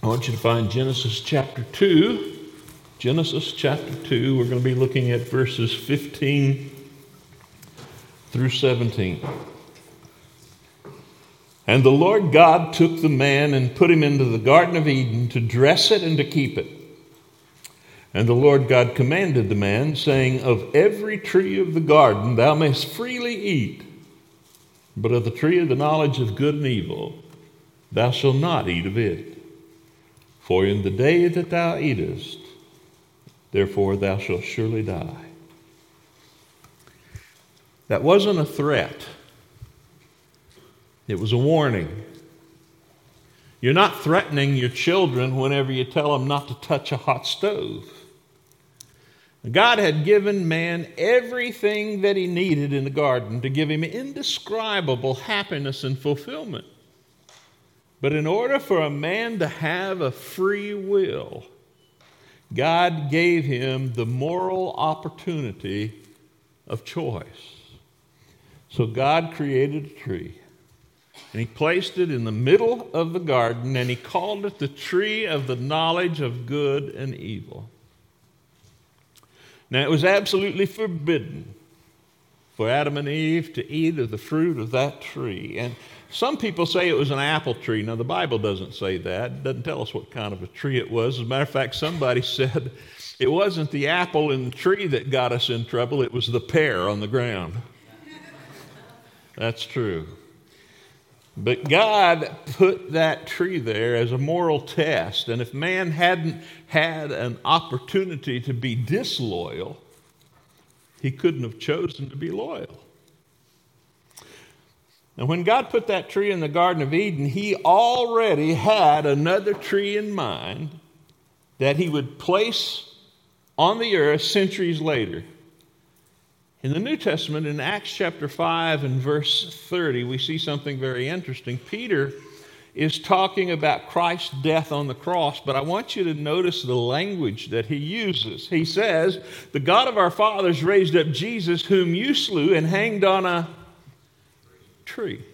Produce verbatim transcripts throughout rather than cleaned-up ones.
I want you to find Genesis chapter two. Genesis chapter two. We're going to be looking at verses fifteen through seventeen. And the Lord God took the man and put him into the Garden of Eden to dress it and to keep it. And the Lord God commanded the man, saying, Of every tree of the garden thou mayst freely eat, but of the tree of the knowledge of good and evil thou shalt not eat of it. For in the day that thou eatest, therefore thou shalt surely die. That wasn't a threat. It was a warning. You're not threatening your children whenever you tell them not to touch a hot stove. God had given man everything that he needed in the garden to give him indescribable happiness and fulfillment. But in order for a man to have a free will, God gave him the moral opportunity of choice. So God created a tree, and he placed it in the middle of the garden, and he called it the tree of the knowledge of good and evil. Now, it was absolutely forbidden for Adam and Eve to eat of the fruit of that tree. And some people say it was an apple tree. Now, the Bible doesn't say that. It doesn't tell us what kind of a tree it was. As a matter of fact, somebody said it wasn't the apple in the tree that got us in trouble. It was the pear on the ground. That's true. But God put that tree there as a moral test. And if man hadn't had an opportunity to be disloyal, he couldn't have chosen to be loyal. And when God put that tree in the Garden of Eden, he already had another tree in mind that he would place on the earth centuries later. In the New Testament, in Acts chapter five and verse thirty, we see something very interesting. Peter is talking about Christ's death on the cross, but I want you to notice the language that he uses. He says, the God of our fathers raised up Jesus, whom you slew and hanged on a tree.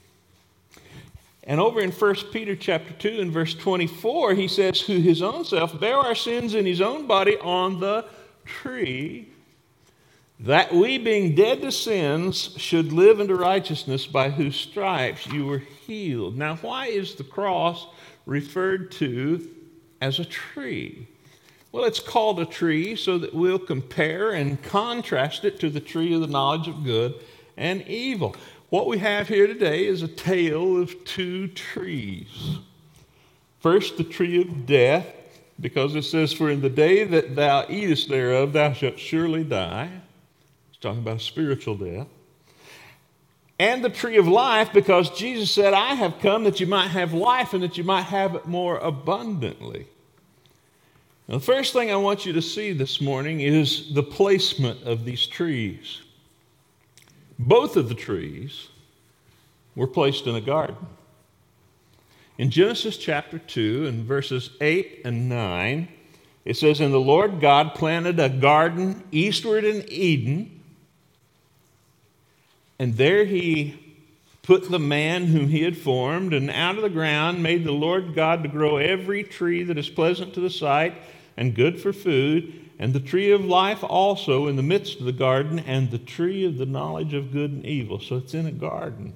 And over in First Peter chapter two and verse twenty-four, he says, who his own self bare our sins in his own body on the tree, that we, being dead to sins, should live unto righteousness, by whose stripes you were healed. Now, why is the cross referred to as a tree? Well, it's called a tree so that we'll compare and contrast it to the tree of the knowledge of good and evil. What we have here today is a tale of two trees. First, the tree of death, because it says, for in the day that thou eatest thereof, thou shalt surely die. Talking about spiritual death. And the tree of life, because Jesus said, I have come that you might have life and that you might have it more abundantly. Now, the first thing I want you to see this morning is the placement of these trees. Both of the trees were placed in a garden. In Genesis chapter two and verses eight and nine, it says, and the Lord God planted a garden eastward in Eden, and there he put the man whom he had formed, and out of the ground made the Lord God to grow every tree that is pleasant to the sight and good for food, and the tree of life also in the midst of the garden, and the tree of the knowledge of good and evil. So it's in a garden.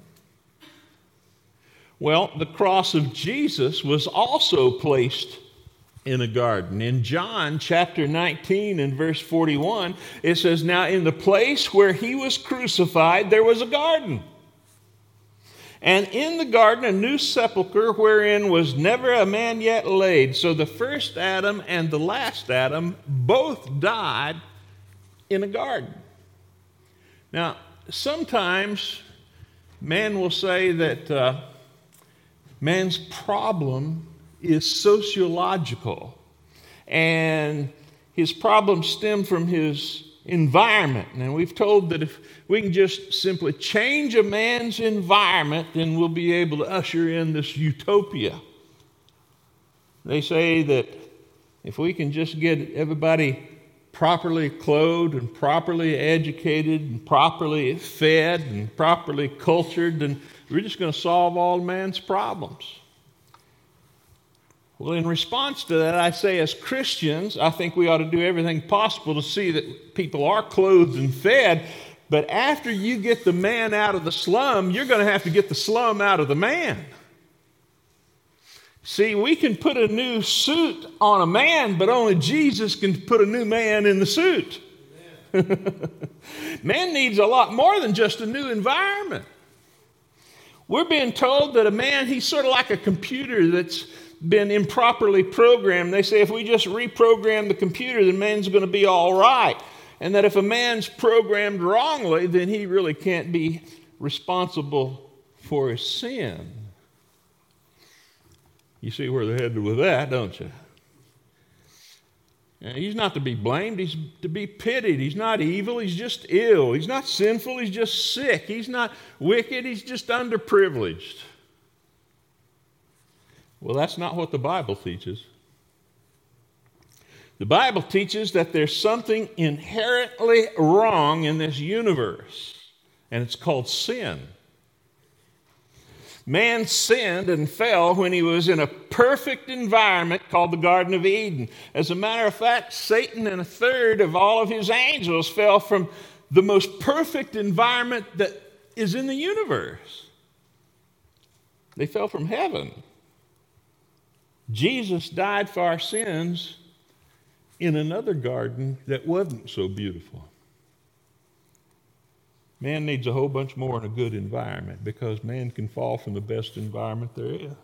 Well, the cross of Jesus was also placed in a garden. In John chapter nineteen and verse forty-one, it says, now in the place where he was crucified, there was a garden. And in the garden, a new sepulchre wherein was never a man yet laid. So the first Adam and the last Adam both died in a garden. Now, sometimes man will say that uh, man's problem is sociological, and his problems stem from his environment. And we've told that if we can just simply change a man's environment, then we'll be able to usher in this utopia. They say that if we can just get everybody properly clothed and properly educated and properly fed and properly cultured, then we're just going to solve all man's problems. Well, in response to that, I say as Christians, I think we ought to do everything possible to see that people are clothed and fed. But after you get the man out of the slum, you're going to have to get the slum out of the man. See, we can put a new suit on a man, but only Jesus can put a new man in the suit. Man needs a lot more than just a new environment. We're being told that a man, he's sort of like a computer that's been improperly programmed. They say if we just reprogram the computer, then man's going to be all right. And that if a man's programmed wrongly, then he really can't be responsible for his sin. You see where they're headed with that, don't you? And he's not to be blamed. He's to be pitied. He's not evil. He's just ill. He's not sinful. He's just sick. He's not wicked. He's just underprivileged. Well, that's not what the Bible teaches. The Bible teaches that there's something inherently wrong in this universe, and it's called sin. Man sinned and fell when he was in a perfect environment called the Garden of Eden. As a matter of fact, Satan and a third of all of his angels fell from the most perfect environment that is in the universe. They fell from heaven. Jesus died for our sins in another garden that wasn't so beautiful. Man needs a whole bunch more in a good environment because man can fall from the best environment there is.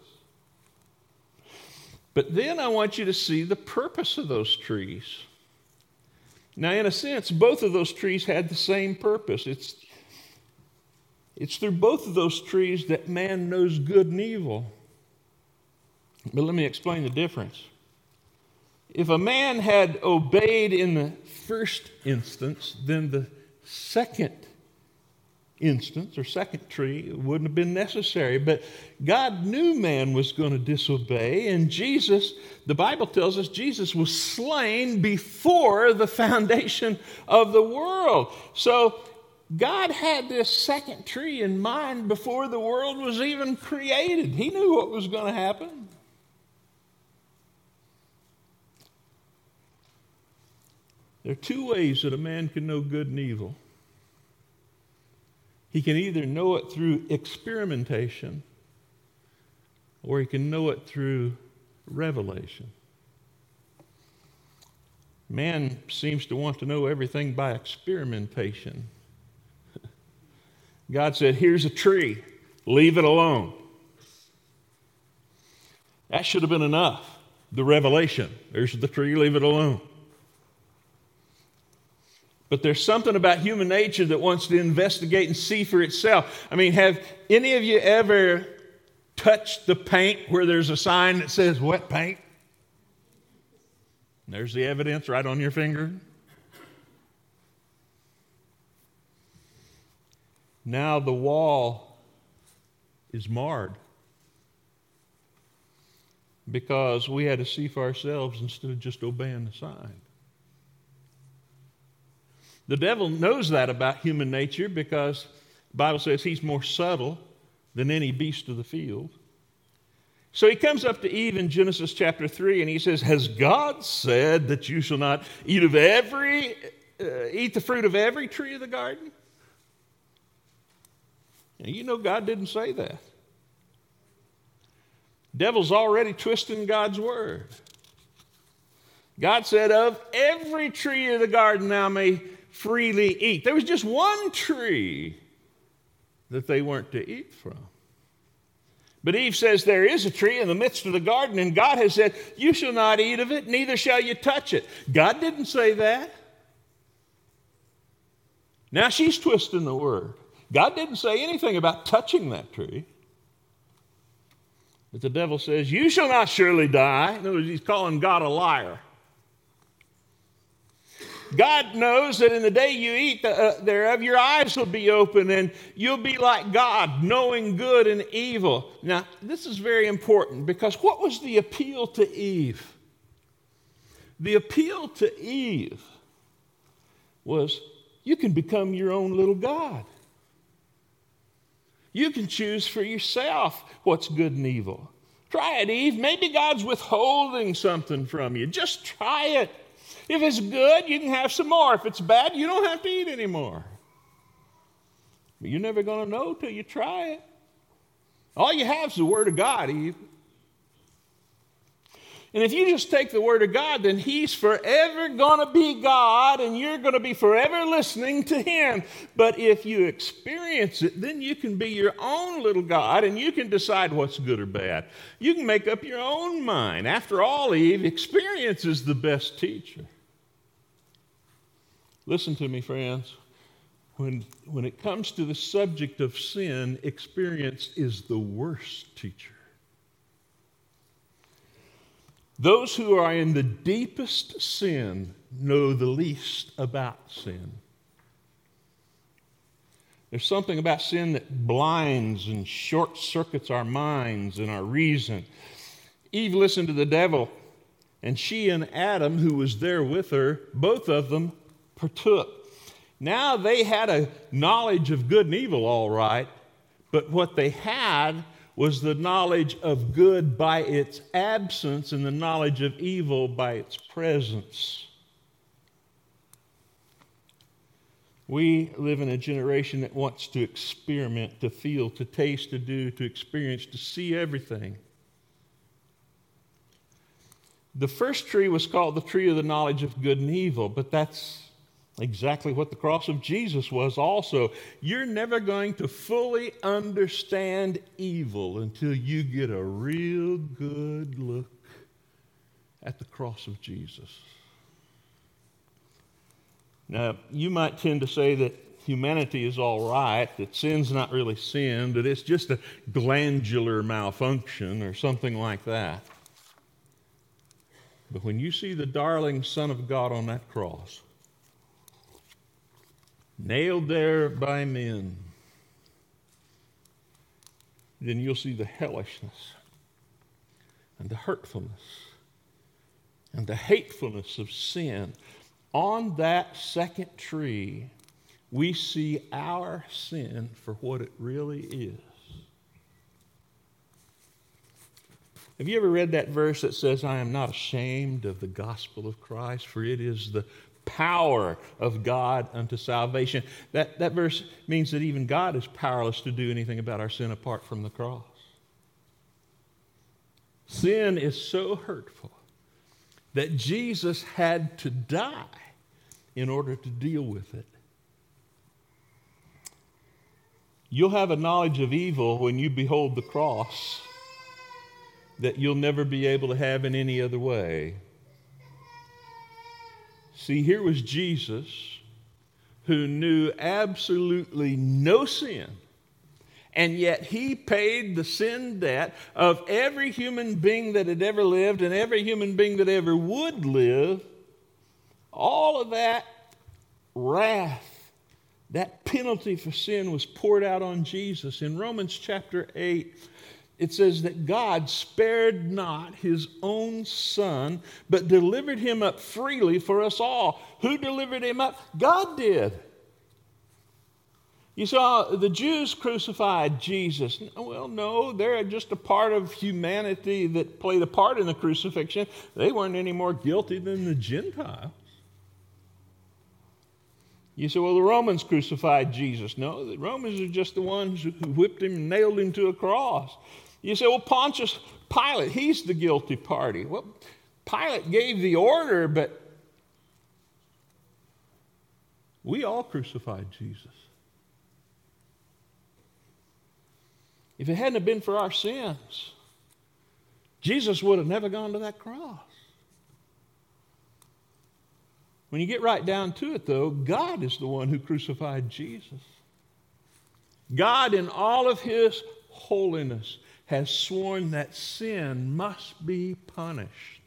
But then I want you to see the purpose of those trees. Now, in a sense, both of those trees had the same purpose. It's, it's through both of those trees that man knows good and evil. But let me explain the difference. If a man had obeyed in the first instance, then the second instance or second tree wouldn't have been necessary. But God knew man was going to disobey, and Jesus, the Bible tells us, Jesus was slain before the foundation of the world. So God had this second tree in mind before the world was even created. He knew what was going to happen. There are two ways that a man can know good and evil. He can either know it through experimentation, or he can know it through revelation. Man seems to want to know everything by experimentation. God said, here's a tree, leave it alone. That should have been enough. The revelation, there's the tree, leave it alone. But there's something about human nature that wants to investigate and see for itself. I mean, have any of you ever touched the paint where there's a sign that says wet paint? And there's the evidence right on your finger. Now the wall is marred because we had to see for ourselves instead of just obeying the sign. The devil knows that about human nature because the Bible says he's more subtle than any beast of the field. So he comes up to Eve in Genesis chapter three and he says, has God said that you shall not eat of every, uh, eat the fruit of every tree of the garden? Now, you know God didn't say that. Devil's already twisting God's word. God said, of every tree of the garden thou may freely eat. There was just one tree that they weren't to eat from. But Eve says there is a tree in the midst of the garden, and God has said, you shall not eat of it, neither shall you touch it. God didn't say that. Now she's twisting the word. God didn't say anything about touching that tree. But the devil says, you shall not surely die. In other words, he's calling God a liar. God knows that in the day you eat uh, thereof, your eyes will be open and you'll be like God, knowing good and evil. Now, this is very important because what was the appeal to Eve? The appeal to Eve was you can become your own little God. You can choose for yourself what's good and evil. Try it, Eve. Maybe God's withholding something from you. Just try it. If it's good, you can have some more. If it's bad, you don't have to eat anymore. But you're never going to know till you try it. All you have is the Word of God, Eve. And if you just take the Word of God, then He's forever going to be God, and you're going to be forever listening to Him. But if you experience it, then you can be your own little God, and you can decide what's good or bad. You can make up your own mind. After all, Eve, experience is the best teacher. Listen to me, friends. When, when it comes to the subject of sin, experience is the worst teacher. Those who are in the deepest sin know the least about sin. There's something about sin that blinds and short circuits our minds and our reason. Eve listened to the devil, and she and Adam, who was there with her, both of them partook. Now they had a knowledge of good and evil, all right, but what they had was the knowledge of good by its absence and the knowledge of evil by its presence. We live in a generation that wants to experiment, to feel, to taste, to do, to experience, to see everything. The first tree was called the tree of the knowledge of good and evil, but that's exactly what the cross of Jesus was also. You're never going to fully understand evil until you get a real good look at the cross of Jesus. Now, you might tend to say that humanity is all right, that sin's not really sin, that it's just a glandular malfunction or something like that. But when you see the darling Son of God on that cross, nailed there by men, then you'll see the hellishness and the hurtfulness and the hatefulness of sin. On that second tree, we see our sin for what it really is. Have you ever read that verse that says, I am not ashamed of the gospel of Christ, for it is the power of God unto salvation? That, that verse means that even God is powerless to do anything about our sin apart from the cross. Sin is so hurtful that Jesus had to die in order to deal with it. You'll have a knowledge of evil when you behold the cross that you'll never be able to have in any other way. See, here was Jesus who knew absolutely no sin, and yet he paid the sin debt of every human being that had ever lived and every human being that ever would live. All of that wrath, that penalty for sin was poured out on Jesus. In Romans chapter eight, it says that God spared not his own Son, but delivered him up freely for us all. Who delivered him up? God did. You saw the Jews crucified Jesus. Well, no, they're just a part of humanity that played a part in the crucifixion. They weren't any more guilty than the Gentiles. You say, well, the Romans crucified Jesus. No, the Romans are just the ones who whipped him and nailed him to a cross. You say, well, Pontius Pilate, he's the guilty party. Well, Pilate gave the order, but we all crucified Jesus. If it hadn't have been for our sins, Jesus would have never gone to that cross. When you get right down to it, though, God is the one who crucified Jesus. God, in all of his holiness, has sworn that sin must be punished.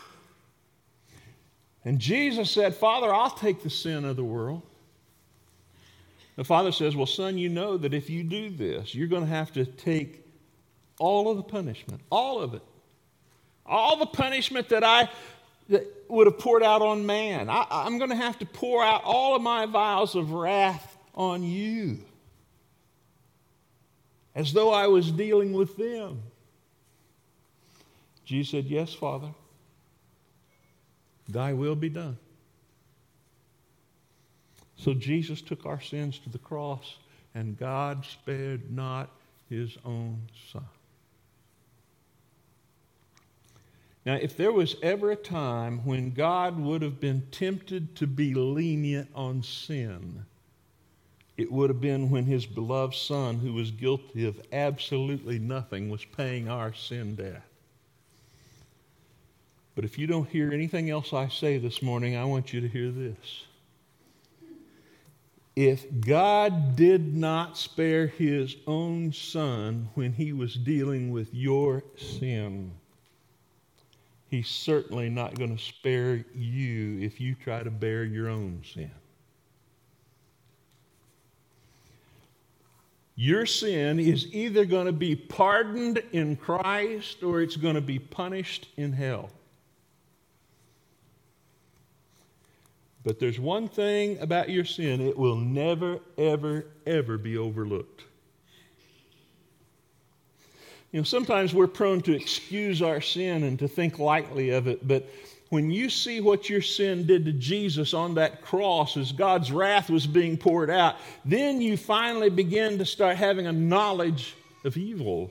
And Jesus said, Father, I'll take the sin of the world. The Father says, well, Son, you know that if you do this, you're going to have to take all of the punishment, all of it. All the punishment that I that would have poured out on man. I, I'm going to have to pour out all of my vials of wrath on you, as though I was dealing with them. Jesus said, yes, Father, thy will be done. So Jesus took our sins to the cross, and God spared not his own Son. Now, if there was ever a time when God would have been tempted to be lenient on sin, it would have been when his beloved Son, who was guilty of absolutely nothing, was paying our sin debt. But if you don't hear anything else I say this morning, I want you to hear this. If God did not spare his own Son when he was dealing with your sin, he's certainly not going to spare you if you try to bear your own sin. Your sin is either going to be pardoned in Christ or it's going to be punished in hell. But there's one thing about your sin: it will never, ever, ever be overlooked. You know, sometimes we're prone to excuse our sin and to think lightly of it, but when you see what your sin did to Jesus on that cross as God's wrath was being poured out, then you finally begin to start having a knowledge of evil.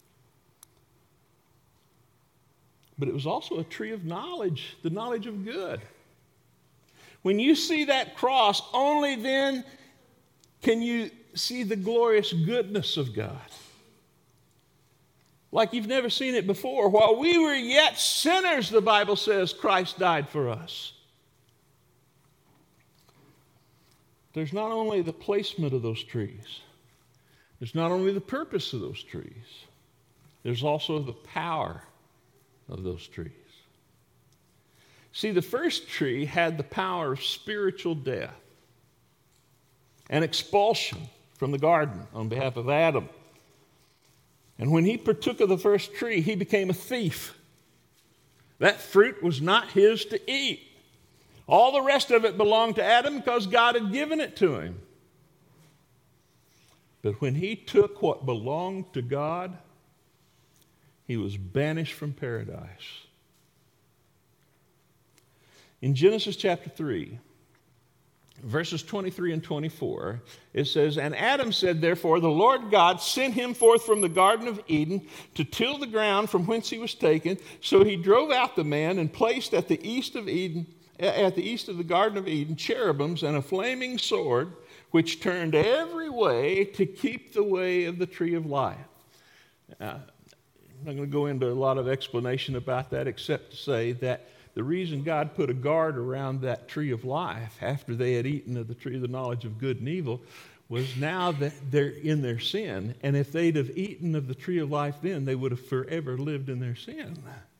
But it was also a tree of knowledge, the knowledge of good. When you see that cross, only then can you see the glorious goodness of God. Like you've never seen it before. While we were yet sinners, the Bible says, Christ died for us. There's not only the placement of those trees. There's not only the purpose of those trees. There's also the power of those trees. See, the first tree had the power of spiritual death and expulsion from the garden on behalf of Adam. And when he partook of the first tree, he became a thief. That fruit was not his to eat. All the rest of it belonged to Adam because God had given it to him. But when he took what belonged to God, he was banished from paradise. In Genesis chapter three, verses twenty-three and twenty-four, it says, "And Adam said, therefore, the Lord God sent him forth from the Garden of Eden to till the ground from whence he was taken. So he drove out the man and placed at the east of Eden, at the east of the Garden of Eden, cherubims and a flaming sword, which turned every way to keep the way of the tree of life." Now, I'm not going to go into a lot of explanation about that, except to say that the reason God put a guard around that tree of life after they had eaten of the tree of the knowledge of good and evil was now that they're in their sin. And if they'd have eaten of the tree of life then, they would have forever lived in their sin.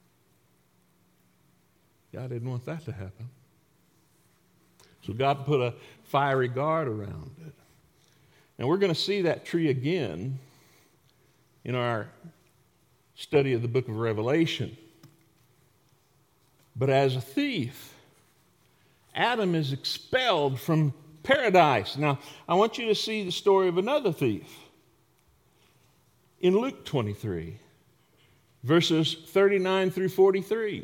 God didn't want that to happen. So God put a fiery guard around it. And we're going to see that tree again in our study of the book of Revelation. But as a thief, Adam is expelled from paradise. Now, I want you to see the story of another thief. In Luke twenty-three, verses thirty-nine through forty-three.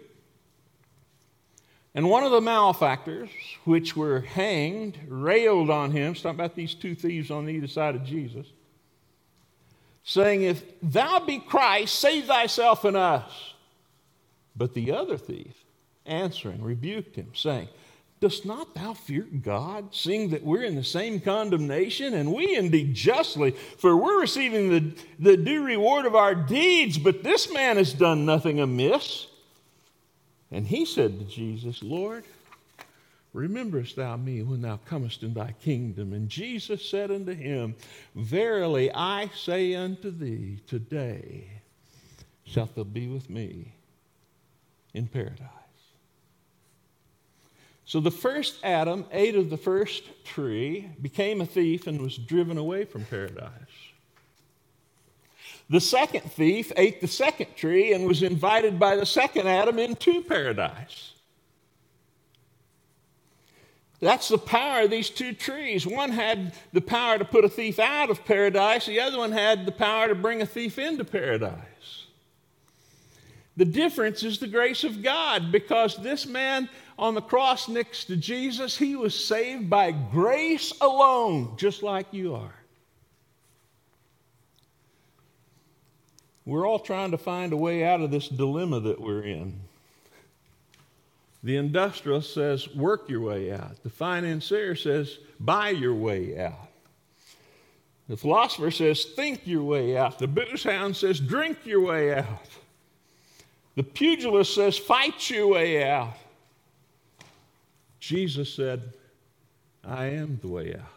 "And one of the malefactors, which were hanged, railed on him," it's talking about these two thieves on either side of Jesus, "saying, If thou be Christ, save thyself and us. But the other thief, answering, rebuked him, saying, Dost not thou fear God, seeing that we're in the same condemnation? And we indeed justly, for we're receiving the, the due reward of our deeds, but this man has done nothing amiss. And he said to Jesus, Lord, rememberest thou me when thou comest in thy kingdom? And Jesus said unto him, Verily I say unto thee, today shalt thou be with me in paradise." So the first Adam ate of the first tree, became a thief, and was driven away from paradise. The second thief ate the second tree and was invited by the second Adam into paradise. That's the power of these two trees. One had the power to put a thief out of paradise. The other one had the power to bring a thief into paradise. The difference is the grace of God, because this man on the cross next to Jesus, he was saved by grace alone, just like you are. We're all trying to find a way out of this dilemma that we're in. The industrialist says, work your way out. The financier says, buy your way out. The philosopher says, think your way out. The booze hound says, drink your way out. The pugilist says, fight your way out. Jesus said, I am the way out.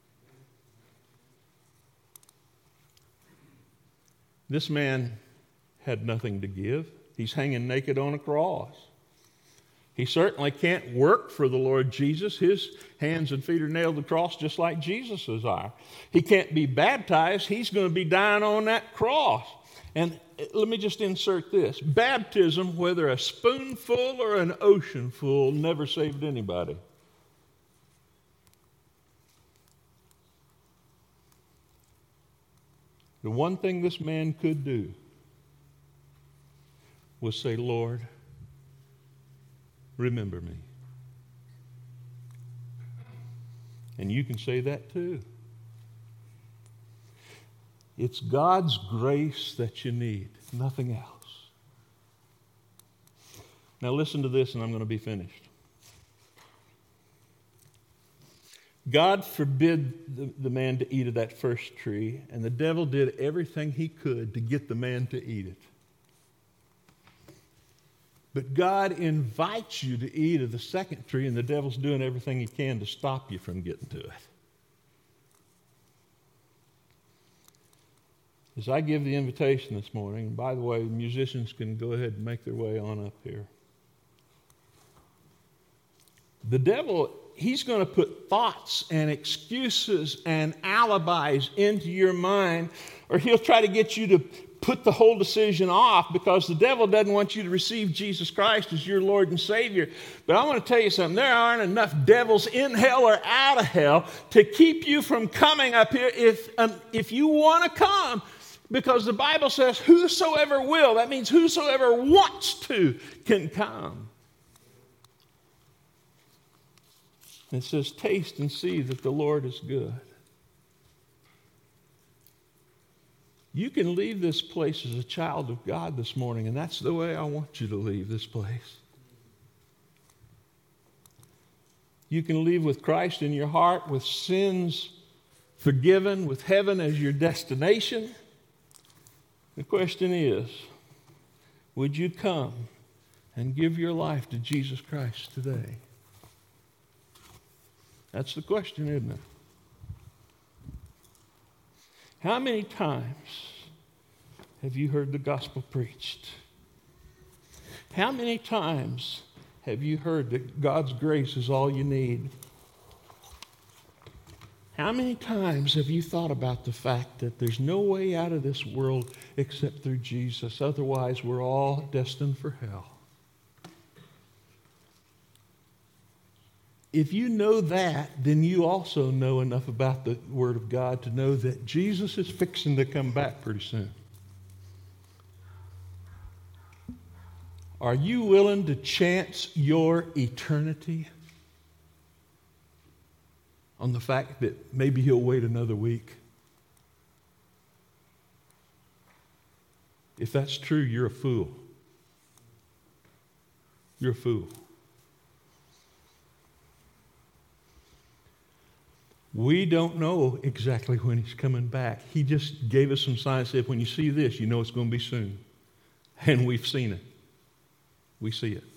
This man had nothing to give. He's hanging naked on a cross. He certainly can't work for the Lord Jesus. His hands and feet are nailed to the cross just like Jesus's are. He can't be baptized. He's going to be dying on that cross. And let me just insert this. Baptism, whether a spoonful or an oceanful, never saved anybody. The one thing this man could do was say, Lord, remember me. And you can say that too. It's God's grace that you need, nothing else. Now listen to this and I'm going to be finished. God forbid the, the man to eat of that first tree, and the devil did everything he could to get the man to eat it. But God invites you to eat of the second tree, and the devil's doing everything he can to stop you from getting to it. As I give the invitation this morning, and by the way, musicians can go ahead and make their way on up here. The devil, he's going to put thoughts and excuses and alibis into your mind, or he'll try to get you to put the whole decision off, because the devil doesn't want you to receive Jesus Christ as your Lord and Savior. But I want to tell you something. There aren't enough devils in hell or out of hell to keep you from coming up here if, um, if you want to come, because the Bible says whosoever will, that means whosoever wants to, can come. It says, taste and see that the Lord is good. You can leave this place as a child of God this morning, and that's the way I want you to leave this place. You can leave with Christ in your heart, with sins forgiven, with heaven as your destination. The question is, would you come and give your life to Jesus Christ today? That's the question, isn't it? How many times have you heard the gospel preached? How many times have you heard that God's grace is all you need? How many times have you thought about the fact that there's no way out of this world except through Jesus? Otherwise, we're all destined for hell. If you know that, then you also know enough about the Word of God to know that Jesus is fixing to come back pretty soon. Are you willing to chance your eternity on the fact that maybe He'll wait another week? If that's true, you're a fool. You're a fool. We don't know exactly when He's coming back. He just gave us some signs, said, when you see this, you know it's going to be soon. And we've seen it. We see it.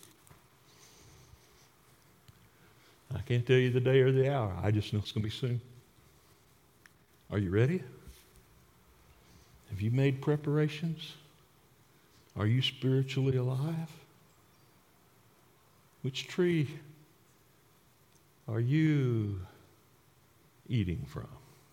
I can't tell you the day or the hour. I just know it's going to be soon. Are you ready? Have you made preparations? Are you spiritually alive? Which tree are you eating from?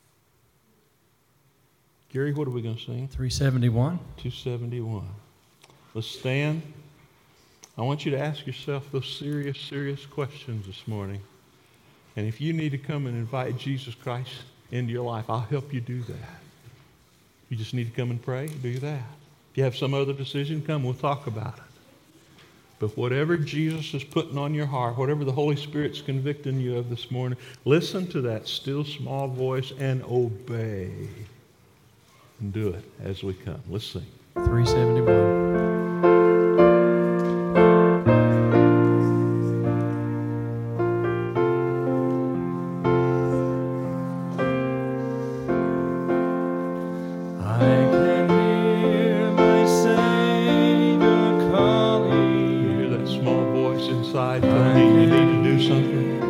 Gary, what are we going to sing? three seventy-one. two seventy-one. Let's stand. I want you to ask yourself those serious, serious questions this morning. And if you need to come and invite Jesus Christ into your life, I'll help you do that. You just need to come and pray, do that. If you have some other decision, come, we'll talk about it. But whatever Jesus is putting on your heart, whatever the Holy Spirit's convicting you of this morning, listen to that still small voice and obey. And do it as we come. Let's sing. three seventy-one. Inside, telling you you need to do something.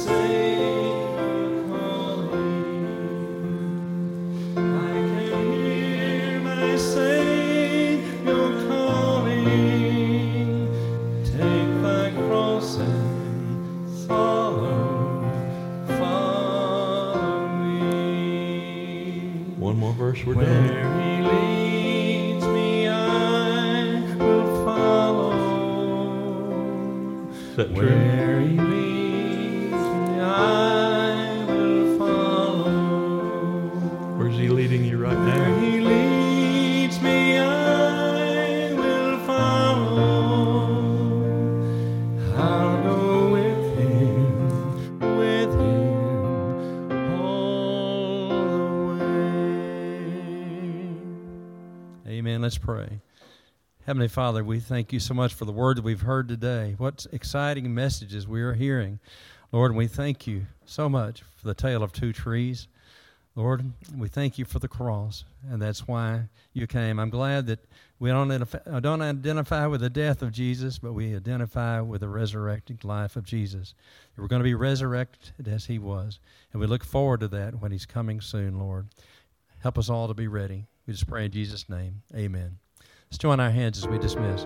I can hear my Savior calling. Take thy cross and follow, follow me. One more verse, we're Where done. he leads me, I will follow. Is that true? Where he leads me, I will follow. Where's he leading you right Where now? he leads me, I will follow. I'll go with him, with him all the way. Amen. Let's pray. Heavenly Father, we thank you so much for the word that we've heard today. What exciting messages we are hearing. Lord, we thank you so much for the tale of two trees. Lord, we thank you for the cross, and that's why you came. I'm glad that we don't identify, don't identify with the death of Jesus, but we identify with the resurrected life of Jesus. We're going to be resurrected as he was, and we look forward to that when he's coming soon, Lord. Help us all to be ready. We just pray in Jesus' name. Amen. Let's join our hands as we dismiss.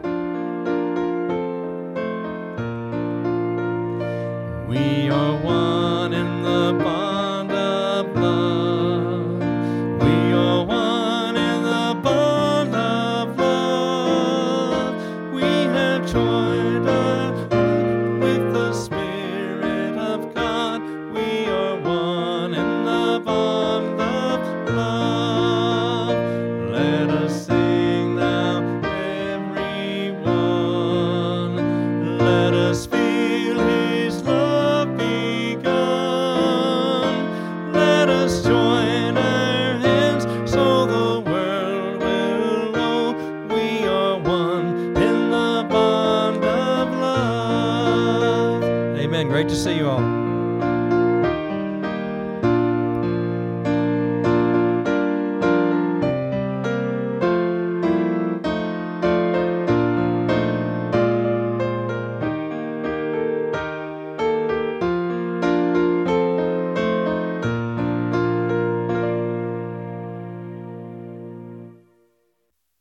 We are one in the bond of love. We are one in the bond of love. We have joined us with the Spirit of God. We are one in the bond of love. Let us sing now, everyone. Let us feel his love begun. Let us join our hands so the world will know we are one in the bond of love. Amen. Great to see you all.